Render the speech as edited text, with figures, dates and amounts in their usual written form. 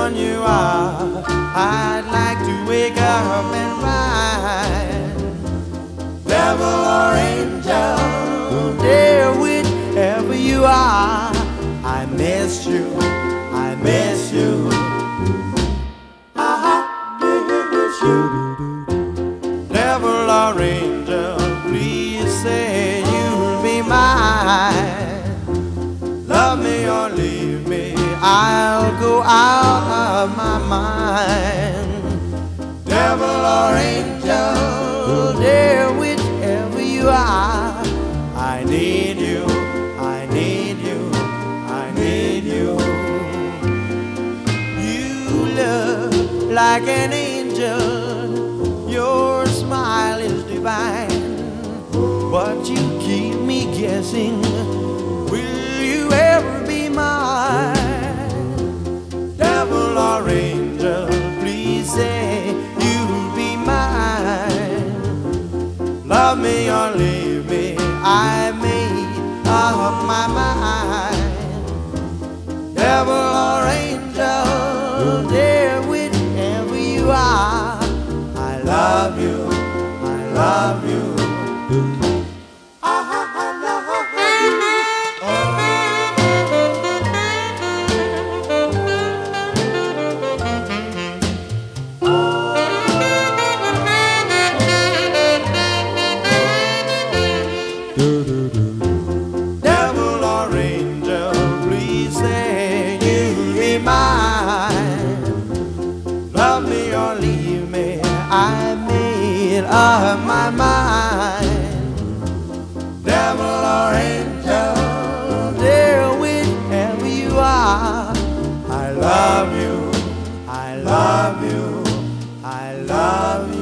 one you are, I'd like to wake up and find. Devil or angel, dear, whichever you are, I miss you, I miss you. I miss you. Devil or angel, please say you'll be mine. Love me or leave me, I'll go out of my mind. Devil or angel, dear, whichever you are, I need you, I need you, I need you. You look like an angel, your smile is divine, but you keep me guessing, will you ever be mine? Devil or angel, please say you'll be mine. Love me or leave me, I made up my mind. Devil or angel, dear, whichever you are, I love you, I love you. Devil or angel, please say you'll be mine. Love me or leave me, I made up my mind. Devil or angel, dear, whichever you are, I love you, I love you, I love you.